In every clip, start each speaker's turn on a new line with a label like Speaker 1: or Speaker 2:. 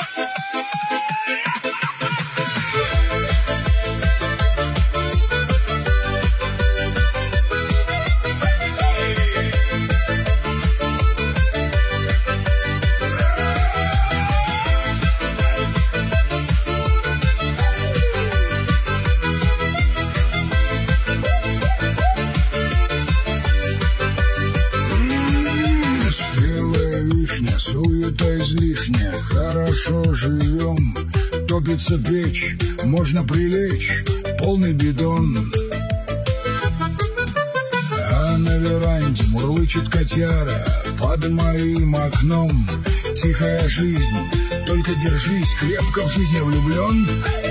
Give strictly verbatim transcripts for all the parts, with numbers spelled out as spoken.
Speaker 1: Суета излишняя, хорошо живем. Топится печь, можно прилечь, полный бидон. А на веранде мурлычет котяра под моим окном. Тихая жизнь, только держись, крепко в жизнь я влюблен.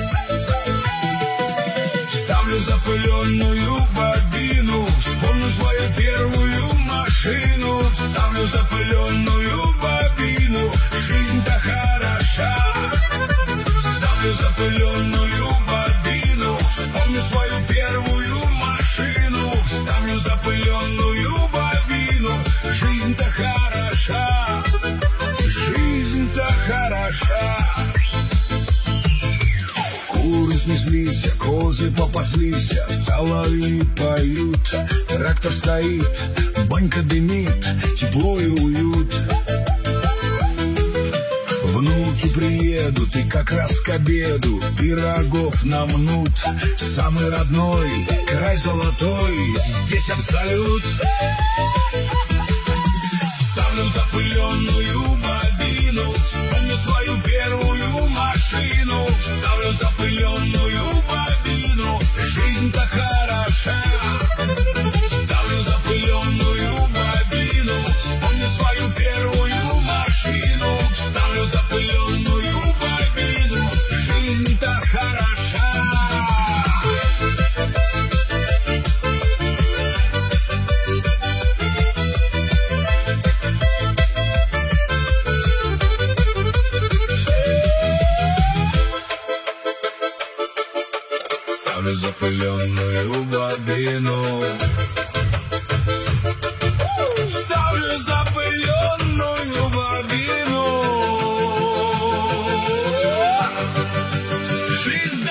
Speaker 1: Ставлю запыленную бобину, вспомню свою первую машину. Ставлю запыленную бобину, жизнь-то хороша. Ставлю запыленную бобину, вспомню свою первую машину. Ставлю запыленную бобину, жизнь-то хороша. Жизнь-то хороша. Куры снеслись, козы попаслись, соловьи поют. Трактор стоит, банька дымит, тепло и уют. Внуки приедут и как раз к обеду пирогов намнут. Самый родной, край золотой, здесь абсолют. Ставлю запыленную бобину, вспомню свою первую машину. Ставлю запыленную бобину, жизнь-то хороша. Ставлю запыленную бобину, вспомню свою первую машину. Ставлю запыленную бобину, жизнь-то хороша. Ставлю запыленную бобину. Ставлю запыленную бобину. Жизнь